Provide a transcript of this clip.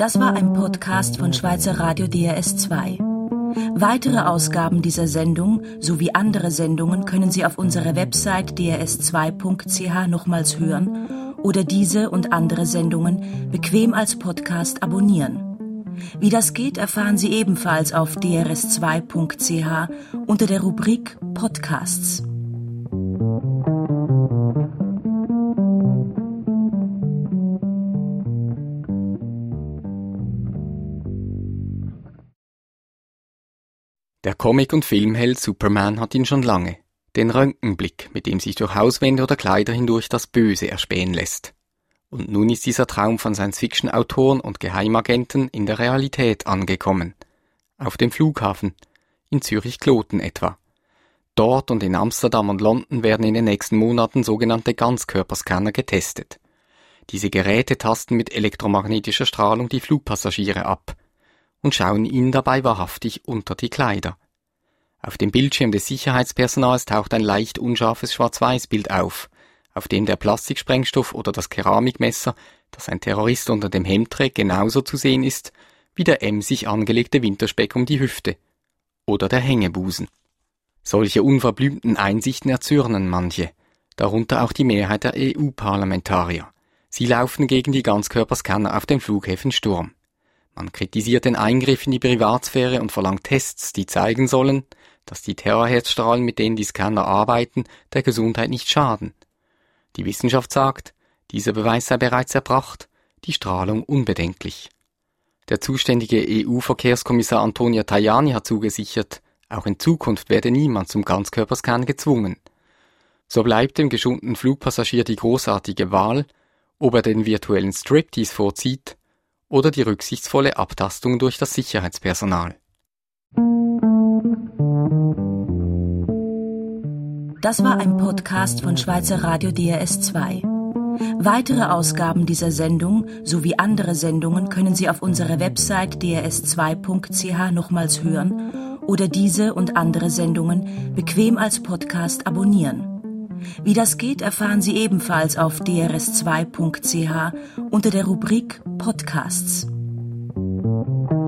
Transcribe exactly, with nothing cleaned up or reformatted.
Das war ein Podcast von Schweizer Radio D R S zwei. Weitere Ausgaben dieser Sendung sowie andere Sendungen können Sie auf unserer Website d r s zwei punkt c h nochmals hören oder diese und andere Sendungen bequem als Podcast abonnieren. Wie das geht, erfahren Sie ebenfalls auf d r s zwei punkt c h unter der Rubrik Podcasts. Der Comic- und Filmheld Superman hat ihn schon lange. Den Röntgenblick, mit dem sich durch Hauswände oder Kleider hindurch das Böse erspähen lässt. Und nun ist dieser Traum von Science-Fiction-Autoren und Geheimagenten in der Realität angekommen. Auf dem Flughafen, in Zürich-Kloten etwa. Dort und in Amsterdam und London werden in den nächsten Monaten sogenannte Ganzkörperscanner getestet. Diese Geräte tasten mit elektromagnetischer Strahlung die Flugpassagiere ab und schauen ihnen dabei wahrhaftig unter die Kleider. Auf dem Bildschirm des Sicherheitspersonals taucht ein leicht unscharfes Schwarz-Weiß-Bild auf, auf dem der Plastiksprengstoff oder das Keramikmesser, das ein Terrorist unter dem Hemd trägt, genauso zu sehen ist wie der emsig angelegte Winterspeck um die Hüfte oder der Hängebusen. Solche unverblümten Einsichten erzürnen manche, darunter auch die Mehrheit der E U-Parlamentarier. Sie laufen gegen die Ganzkörperscanner auf den Flughäfen Sturm. Man kritisiert den Eingriff in die Privatsphäre und verlangt Tests, die zeigen sollen, dass die Terahertzstrahlen, mit denen die Scanner arbeiten, der Gesundheit nicht schaden. Die Wissenschaft sagt, dieser Beweis sei bereits erbracht, die Strahlung unbedenklich. Der zuständige E U-Verkehrskommissar Antonio Tajani hat zugesichert, auch in Zukunft werde niemand zum Ganzkörperscan gezwungen. So bleibt dem geschundenen Flugpassagier die großartige Wahl, ob er den virtuellen Striptease vorzieht oder die rücksichtsvolle Abtastung durch das Sicherheitspersonal. Das war ein Podcast von Schweizer Radio D R S zwei. Weitere Ausgaben dieser Sendung sowie andere Sendungen können Sie auf unserer Website d r s zwei punkt c h nochmals hören oder diese und andere Sendungen bequem als Podcast abonnieren. Wie das geht, erfahren Sie ebenfalls auf d r s zwei punkt c h unter der Rubrik Podcasts.